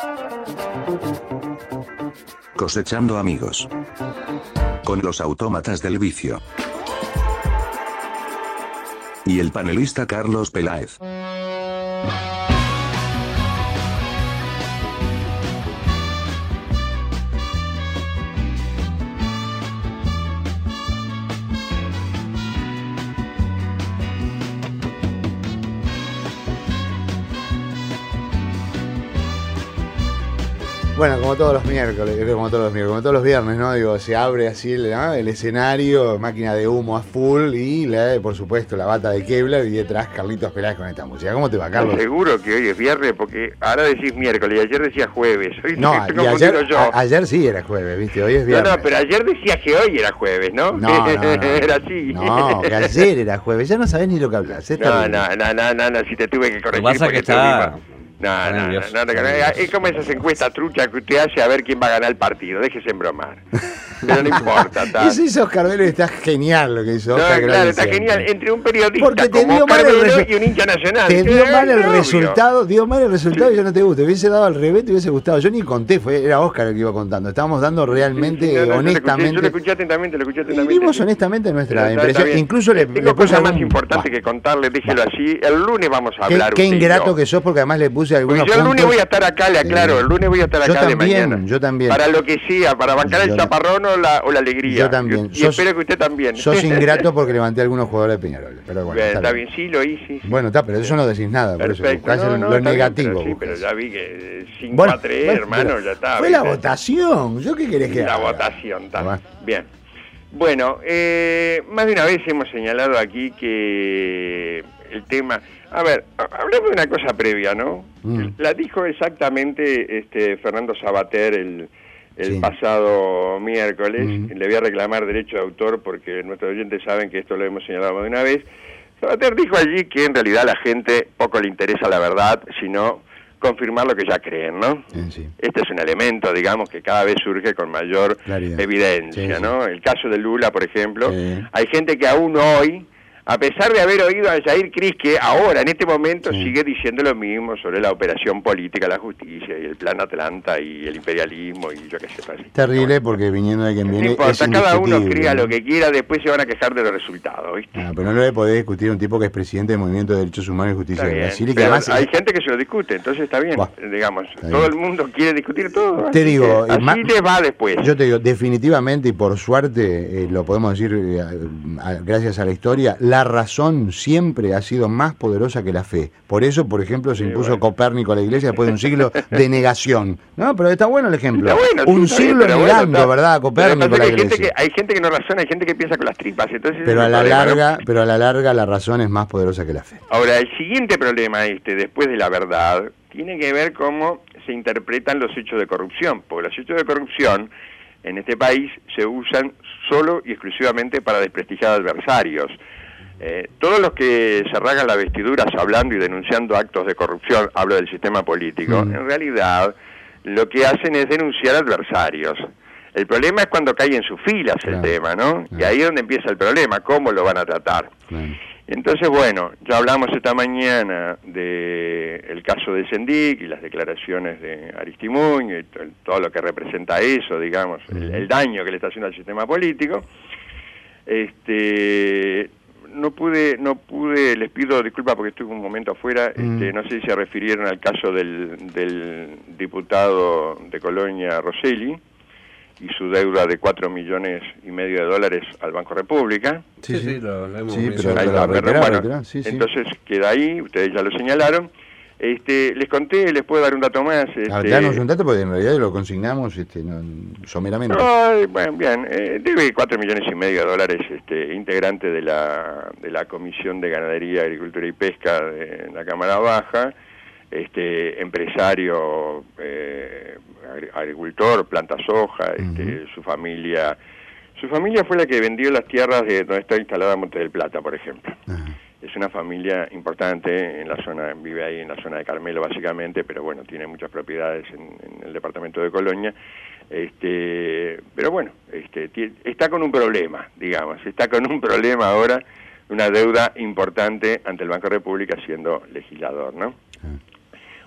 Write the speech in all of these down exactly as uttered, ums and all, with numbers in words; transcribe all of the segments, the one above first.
Cosechando amigos. Con los autómatas del vicio. Y el panelista Carlos Peláez. Bueno, como todos los miércoles, como todos los miércoles, como todos los viernes, ¿no? Digo, se abre así el, ¿no? el escenario, máquina de humo a full y, la, por supuesto, la bata de Kevlar y detrás Carlitos Peláez con esta música. ¿Cómo te va, Carlos? Seguro que hoy es viernes porque ahora decís miércoles y ayer decías jueves. Hoy no, y ayer, yo. A, ayer sí era jueves, ¿viste? Hoy es viernes. No, no, pero ayer decías que hoy era jueves, ¿no? No, no, no. Era así. No, que ayer era jueves. Ya no sabés ni lo que hablas. No, no, no, no, no, no, si te tuve que corregir. Lo pasa que está... No, no, no, no, no, no, es como esas encuestas truchas que usted hace a ver quién va a ganar el partido. Déjese embromar. Pero no importa. Eso hizo Oscar Vélez, está genial lo que hizo no, Oscar. Claro, está genial. Entre un periodista porque te como dio Oscar mal el Vélez y un hincha nacional. Te dio mal el obvio. resultado, dio mal el resultado sí. Y ya no te gusta. Hubiese dado al revés, te hubiese gustado. Yo ni conté, fue era Oscar el que iba contando. Estábamos dando realmente, sí, sí, no, no, honestamente. Yo lo escuché atentamente, lo escuché atentamente. Y vimos sí. honestamente nuestra sí, impresión. Incluso le, Tengo le puse cosas más algún... importantes bah. que contarle, déjelo bah. así. El lunes vamos a hablar. Qué, qué ingrato que sos, porque además le puse algunos puntos. Yo el lunes voy a estar acá, le aclaro, el lunes voy a estar acá yo de también, mañana. Yo también. Para lo que sea, para bancar yo el chaparrón o la, o la alegría. Yo también. Y, y sos, espero que usted también. Sos ingrato porque levanté a algunos jugadores de Peñarol. Pero bueno, bien, está, está bien. bien, sí, lo hice. Sí. Bueno, está, pero eso no decís nada. Perfecto. Por eso, no, lo, no, lo está negativo. Bien, pero sí, pero ya vi que cinco bueno, a tres, bueno, hermano, ya está. Fue ¿viste? la votación. ¿Yo qué querés que la haga? La votación, está bueno. bien. Bueno, eh, más de una vez hemos señalado aquí que el tema... A ver, hablemos de una cosa previa, ¿no? Mm. La dijo exactamente este Fernando Sabater el, el sí. pasado miércoles. Mm. Le voy a reclamar derecho de autor porque nuestros oyentes saben que esto lo hemos señalado más de una vez. Sabater dijo allí que en realidad a la gente poco le interesa la verdad, sino confirmar lo que ya creen, ¿no? Sí. Este es un elemento, digamos, que cada vez surge con mayor Claridad. evidencia, sí, ¿no? Sí. El caso de Lula, por ejemplo, sí. hay gente que aún hoy, a pesar de haber oído a Jair Cris, que ahora, en este momento, sí. sigue diciendo lo mismo sobre la operación política, la justicia, y el plan Atlanta, y el imperialismo, y yo qué sé. Así. Terrible, bueno, porque viniendo de quien viene, no importa, es cada uno crea ¿no? lo que quiera, después se van a quejar de los resultados, ¿viste? Ah, pero no le podés discutir a un tipo que es presidente del Movimiento de Derechos Humanos y Justicia de Brasil. Y que además hay es... gente que se lo discute, entonces está bien, bah, digamos, está todo bien. El mundo quiere discutir todo. Te digo, así ma... les va después. Yo te digo, definitivamente, y por suerte, eh, lo podemos decir eh, a, gracias a la historia, la razón siempre ha sido más poderosa que la fe. Por eso, por ejemplo, se sí, impuso bueno. Copérnico a la Iglesia después de un siglo de negación. No, pero está bueno el ejemplo. Bueno, un sí, siglo bien, negando, bueno, ¿verdad? Copérnico a la Iglesia. Hay gente, que, hay gente que no razona, hay gente que piensa con las tripas. Entonces pero, a la problema, larga, ¿no? pero a la larga la razón es más poderosa que la fe. Ahora, el siguiente problema, este, después de la verdad, tiene que ver cómo se interpretan los hechos de corrupción. Porque los hechos de corrupción en este país se usan solo y exclusivamente para desprestigiar adversarios. Eh, todos los que se rasgan las vestiduras hablando y denunciando actos de corrupción, hablo del sistema político, mm. en realidad lo que hacen es denunciar adversarios. El problema es cuando cae en sus filas claro. el tema, ¿no? Claro. Y ahí es donde empieza el problema, cómo lo van a tratar. Claro. Entonces, bueno, ya hablamos esta mañana del caso de Sendik y las declaraciones de Aristimuño y todo lo que representa eso, digamos, mm. el, el daño que le está haciendo al sistema político. Este... No pude, no pude, les pido disculpas porque estuve un momento afuera, mm. este, no sé si se refirieron al caso del, del diputado de Colonia, Rosselli, y su deuda de cuatro millones y medio de dólares al Banco República. Sí, sí, sí lo, lo hemos sí, visto. pero, ahí pero, está, pero, pero, bueno, pero, sí, sí. Entonces queda ahí, ustedes ya lo señalaron. Este, les conté, les puedo dar un dato más. Este, ah, danos un dato porque en realidad lo consignamos este, no, someramente. No, bueno, bien, eh, debe cuatro millones y medio de dólares, este, integrante de la de la Comisión de Ganadería, Agricultura y Pesca de la Cámara Baja, este, empresario, eh, agricultor, planta soja, este, uh-huh. su familia, su familia fue la que vendió las tierras de donde está instalada Monte del Plata, por ejemplo. Uh-huh. Es una familia importante en la zona, vive ahí en la zona de Carmelo básicamente, pero bueno, tiene muchas propiedades en, en el departamento de Colonia. Este, pero bueno, este, t- está con un problema, digamos, está con un problema ahora, una deuda importante ante el Banco República siendo legislador, ¿no?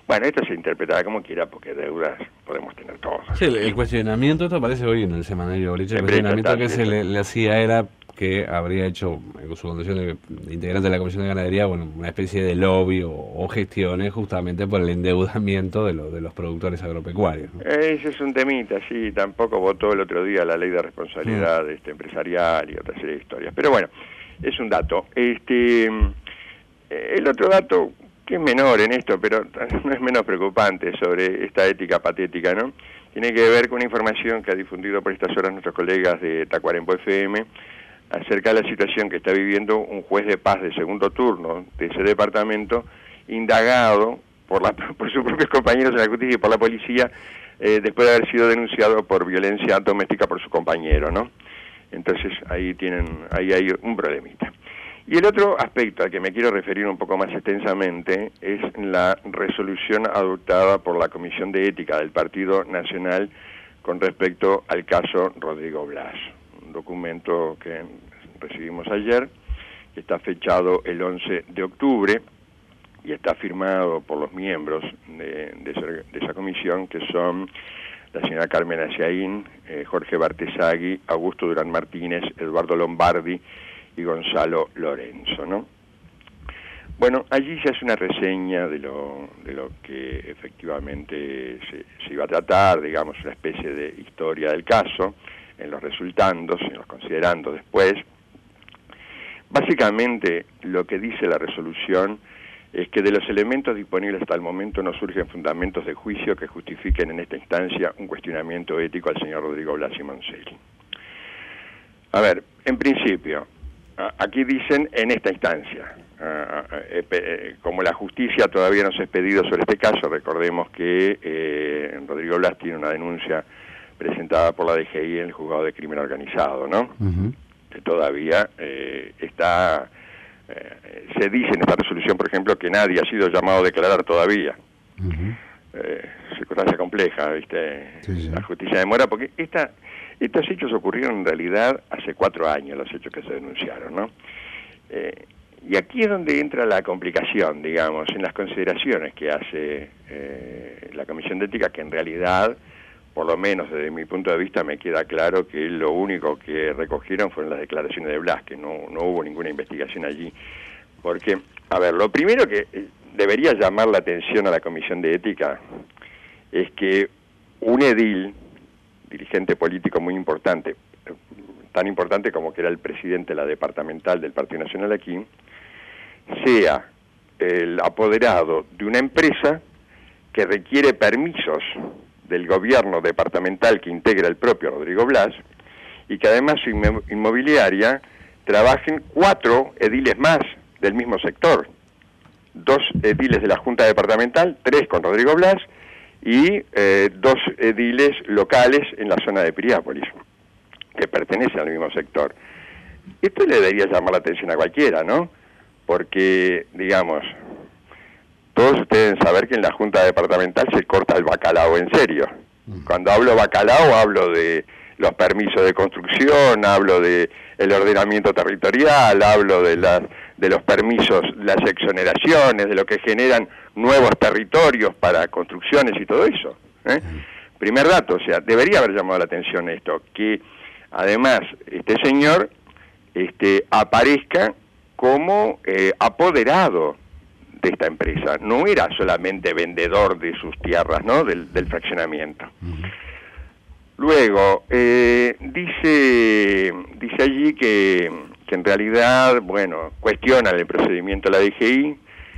Bueno, esto se interpretará como quiera, porque deudas podemos tener todos. Sí, el, el cuestionamiento, esto aparece hoy en el semanario Brecha, el En cuestionamiento Brecha, que sí, se sí. le, le hacía era que habría hecho, en su condición de, de integrante de la Comisión de Ganadería, bueno, una especie de lobby o, o gestiones justamente por el endeudamiento de, lo, de los productores agropecuarios, ¿no? Ese es un temita, sí, tampoco votó el otro día la ley de responsabilidad Mm. este, empresarial y otra serie de historias. Pero bueno, es un dato. Este, el otro dato, que es menor en esto, pero no es menos preocupante sobre esta ética patética, ¿no? Tiene que ver con una información que ha difundido por estas horas nuestros colegas de Tacuarembó F M acerca de la situación que está viviendo un juez de paz de segundo turno de ese departamento, indagado por, la, por sus propios compañeros de la justicia y por la policía, eh, después de haber sido denunciado por violencia doméstica por su compañero, ¿no? Entonces ahí tienen, ahí hay un problemita. Y el otro aspecto al que me quiero referir un poco más extensamente es la resolución adoptada por la Comisión de Ética del Partido Nacional con respecto al caso Rodrigo Blas. Un documento que recibimos ayer, que está fechado el once de octubre y está firmado por los miembros de, de, esa, de esa comisión, que son la señora Carmen Aciaín, eh, Jorge Bartesagui, Augusto Durán Martínez, Eduardo Lombardi y Gonzalo Lorenzo, ¿no? Bueno, allí se hace una reseña de lo, de lo que efectivamente se, se iba a tratar, digamos, una especie de historia del caso, en los resultandos, en los considerando después. Básicamente, lo que dice la resolución es que de los elementos disponibles hasta el momento no surgen fundamentos de juicio que justifiquen en esta instancia un cuestionamiento ético al señor Rodrigo Blas y Monselli. A ver, en principio, aquí dicen en esta instancia, como la justicia todavía no se ha expedido sobre este caso, recordemos que eh, Rodrigo Blas tiene una denuncia presentada por la D G I en el juzgado de crimen organizado, ¿no? Uh-huh. Que todavía eh, está, eh, se dice en esta resolución, por ejemplo, que nadie ha sido llamado a declarar todavía. Uh-huh. Eh, circunstancia compleja, ¿viste? Sí, sí. La justicia demora, porque esta, estos hechos ocurrieron en realidad hace cuatro años, los hechos que se denunciaron, ¿no? Eh, y aquí es donde entra la complicación, digamos, en las consideraciones que hace eh, la Comisión de Ética, que en realidad, por lo menos desde mi punto de vista, me queda claro que lo único que recogieron fueron las declaraciones de Blas, que no, no hubo ninguna investigación allí. Porque, a ver, lo primero que debería llamar la atención a la Comisión de Ética es que un edil, dirigente político muy importante, tan importante como que era el presidente de la departamental del Partido Nacional aquí, sea el apoderado de una empresa que requiere permisos del gobierno departamental que integra el propio Rodrigo Blas, y que además su inmobiliaria trabajen cuatro ediles más del mismo sector, dos ediles de la Junta Departamental, tres con Rodrigo Blas, y eh, dos ediles locales en la zona de Piriápolis, que pertenecen al mismo sector. Esto le debería llamar la atención a cualquiera, ¿no? Porque, digamos, todos ustedes deben saber que en la Junta Departamental se corta el bacalao en serio. Cuando hablo bacalao hablo de los permisos de construcción, hablo de el ordenamiento territorial, hablo de las de los permisos, las exoneraciones, de lo que generan nuevos territorios para construcciones y todo eso, ¿eh? Primer dato, o sea, debería haber llamado la atención esto, que además este señor este, aparezca como eh, apoderado de esta empresa, no era solamente vendedor de sus tierras, ¿no? Del, del fraccionamiento. Uh-huh. Luego, eh, dice dice allí que, que en realidad, bueno, cuestionan el procedimiento de la D G I,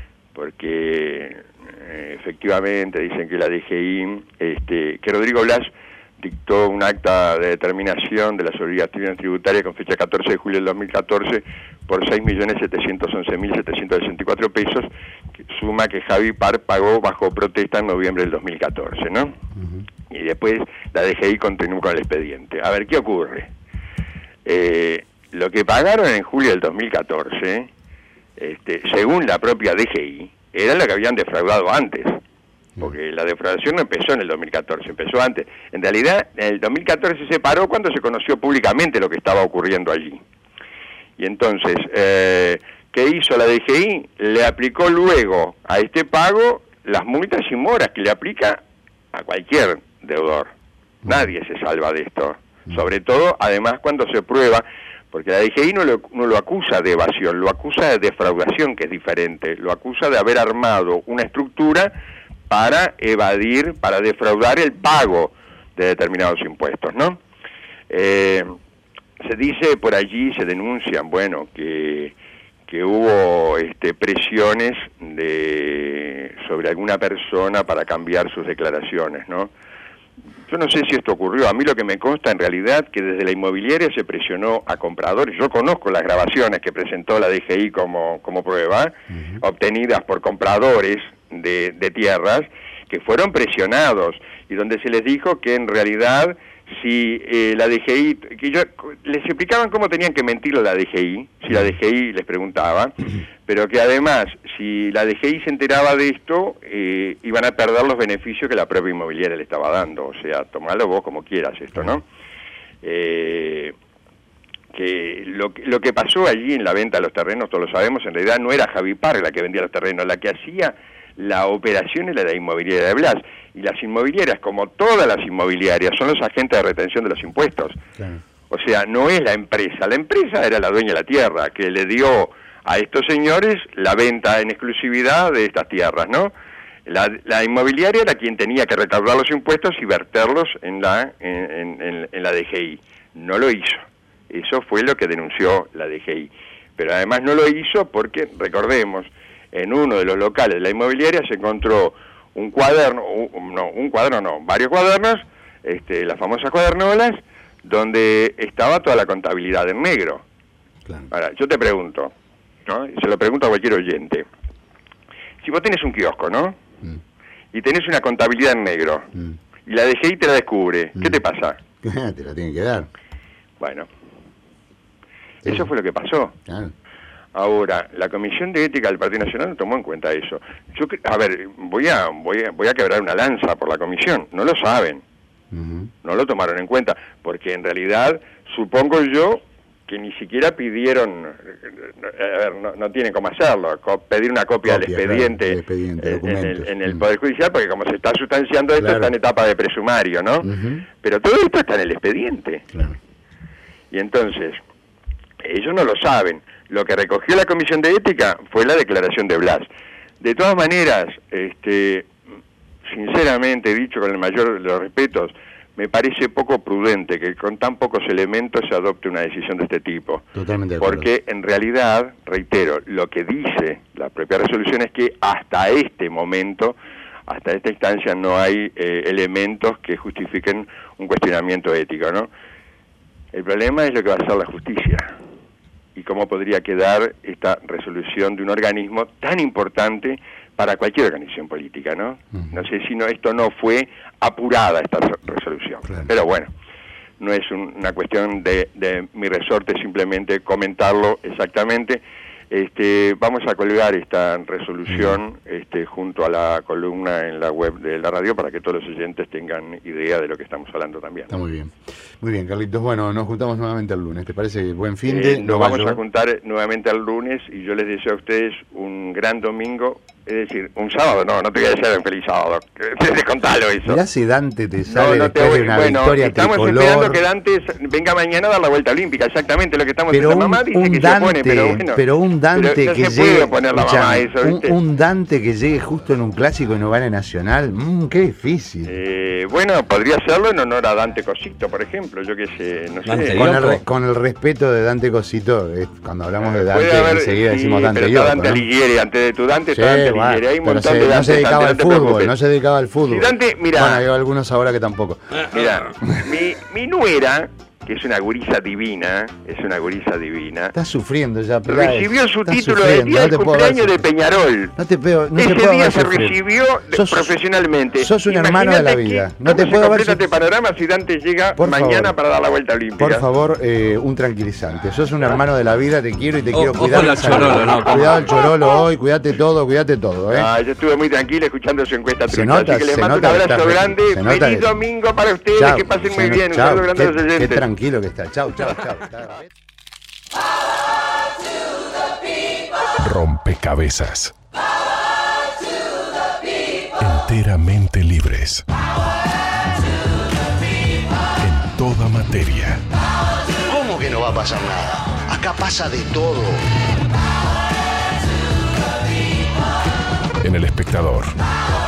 porque eh, efectivamente dicen que la D G I, este, que Rodrigo Blas dictó un acta de determinación de las obligaciones tributarias con fecha catorce de julio del dos mil catorce por seis millones setecientos once mil setecientos sesenta y cuatro pesos, suma que Javi Par pagó bajo protesta en noviembre del dos mil catorce, ¿no? Uh-huh. Y después la D G I continuó con el expediente. A ver, ¿qué ocurre? Eh, lo que pagaron en julio del dos mil catorce, este, según la propia D G I, era lo que habían defraudado antes. Porque la defraudación no empezó en el dos mil catorce, empezó antes. En realidad, en el dos mil catorce se paró cuando se conoció públicamente lo que estaba ocurriendo allí. Y entonces, eh, ¿qué hizo la D G I? Le aplicó luego a este pago las multas y moras que le aplica a cualquier deudor. Nadie se salva de esto. Sobre todo, además, cuando se prueba, porque la D G I no lo, no lo acusa de evasión, lo acusa de defraudación, que es diferente. Lo acusa de haber armado una estructura para evadir, para defraudar el pago de determinados impuestos, ¿no? Eh, se dice por allí, se denuncian, bueno, que, que hubo este, presiones de, sobre alguna persona para cambiar sus declaraciones, ¿no? Yo no sé si esto ocurrió. A mí lo que me consta en realidad que desde la inmobiliaria se presionó a compradores. Yo conozco las grabaciones que presentó la D G I como, como prueba, uh-huh. obtenidas por compradores de, de tierras, que fueron presionados y donde se les dijo que en realidad si eh, la D G I, que yo, les explicaban cómo tenían que mentir a la D G I, si la D G I les preguntaba, pero que además, si la D G I se enteraba de esto, eh, iban a perder los beneficios que la propia inmobiliaria le estaba dando. O sea, tomalo vos como quieras esto, ¿no? Eh, que lo, lo que pasó allí en la venta de los terrenos, todos lo sabemos, en realidad no era Javi Parra la que vendía los terrenos, la que hacía la operación era la inmobiliaria de Blas. Y las inmobiliarias, como todas las inmobiliarias, son los agentes de retención de los impuestos. Claro. O sea, no es la empresa. La empresa era la dueña de la tierra, que le dio a estos señores la venta en exclusividad de estas tierras, ¿no? La, la inmobiliaria era quien tenía que recaudar los impuestos y verterlos en la, en, en, en la D G I. No lo hizo. Eso fue lo que denunció la D G I. Pero además no lo hizo porque, recordemos, en uno de los locales de la inmobiliaria se encontró un cuaderno, un, no, un cuaderno no, varios cuadernos, este, las famosas cuadernolas, donde estaba toda la contabilidad en negro. Claro. Ahora, yo te pregunto, ¿no? Y se lo pregunto a cualquier oyente. Si vos tenés un kiosco, ¿no? Mm. Y tenés una contabilidad en negro, mm. y la D G I te la descubre, mm. ¿qué te pasa? Te la tienen que dar. Bueno, sí. Eso fue lo que pasó. Claro. Ahora, la Comisión de Ética del Partido Nacional no tomó en cuenta eso. Yo, a ver, voy a, voy a, voy a quebrar una lanza por la Comisión. No lo saben. Uh-huh. No lo tomaron en cuenta. Porque en realidad, supongo yo, que ni siquiera pidieron, a ver, no, no tienen cómo hacerlo, pedir una copia, copia del expediente, claro, expediente en, en el, en el Poder Judicial, porque como se está sustanciando esto, claro. está en etapa de presumario, ¿no? Uh-huh. Pero todo esto está en el expediente. Claro. Y entonces, ellos no lo saben. Lo que recogió la Comisión de Ética fue la declaración de Blas. De todas maneras, este, sinceramente, dicho con el mayor de los respetos, me parece poco prudente que con tan pocos elementos se adopte una decisión de este tipo. Totalmente de acuerdo. Porque en realidad, reitero, lo que dice la propia resolución es que hasta este momento, hasta esta instancia, no hay eh, elementos que justifiquen un cuestionamiento ético, ¿no? El problema es lo que va a hacer la justicia. Y cómo podría quedar esta resolución de un organismo tan importante para cualquier organización política, ¿no? Uh-huh. No sé si no, esto no fue apurada, esta resolución. Claro. Pero bueno, no es un, una cuestión de, de mi resorte simplemente comentarlo exactamente. Este, vamos a colgar esta resolución uh-huh. este, junto a la columna en la web de la radio para que todos los oyentes tengan idea de lo que estamos hablando también. Está muy bien. Muy bien, Carlitos. Bueno, nos juntamos nuevamente el lunes. ¿Te parece buen fin de? Eh, nos vamos a juntar nuevamente el lunes y yo les deseo a ustedes un gran domingo. Es decir, un sábado, no, no te voy a desear un feliz sábado. Descontalo eso. Mirá si Dante te sale no, no te después voy, de una bueno, victoria estamos tricolor. Esperando que Dante venga mañana a dar la vuelta olímpica, exactamente lo que estamos pero haciendo. Un, mamá dice un que Dante, se pone, pero bueno. Pero un Dante pero no que se llegue... puede poner la escuchame, mamá eso, ¿viste? Un, un Dante que llegue justo en un clásico y no gane Nacional, mmm, qué difícil. Eh, bueno, podría hacerlo en honor a Dante Cosito, por ejemplo, yo qué sé, no sé. Con el, con el respeto de Dante Cosito, es, cuando hablamos de Dante, haber, enseguida sí, decimos Dante pero Yoko, Dante ¿no? Alighieri, antes de tu Dante, sí, está Dante bueno, Alighieri, hay un montón se, de Dante. No se dedicaba Dante, al no fútbol, preocupes. no se dedicaba al fútbol. Si Dante, mira, bueno, hay algunos ahora que tampoco. Mira, mi, mi nuera, que es una gurisa divina, es una gurisa divina. Estás sufriendo ya, pero recibió su título el día del no cumpleaños de Peñarol. No te pego, no Ese te puedo día se sufrir. recibió sos, profesionalmente. Sos un Imagínate hermano de la vida. Que, no te puedo ver. Este panorama si Dante llega por mañana favor, para dar la vuelta olímpica. Por favor, eh, un tranquilizante. Sos un hermano de la vida, te quiero y te o, quiero cuidar. El chorolo, no, cuidado el chorolo hoy, cuídate todo, cuídate todo. ¿eh? Ah, yo estuve muy tranquilo escuchando su encuesta. Se nota, así que les se mando un nota abrazo grande. Feliz que... domingo para ustedes. Chau, que pasen muy no, bien. Un chau, saludo grande qué, a los oyentes. Qué tranquilo que está. Chau, chau, chau. Rompecabezas. Enteramente libres. En toda materia. ¿Cómo que no va a pasar nada? Acá pasa de todo. En El Espectador.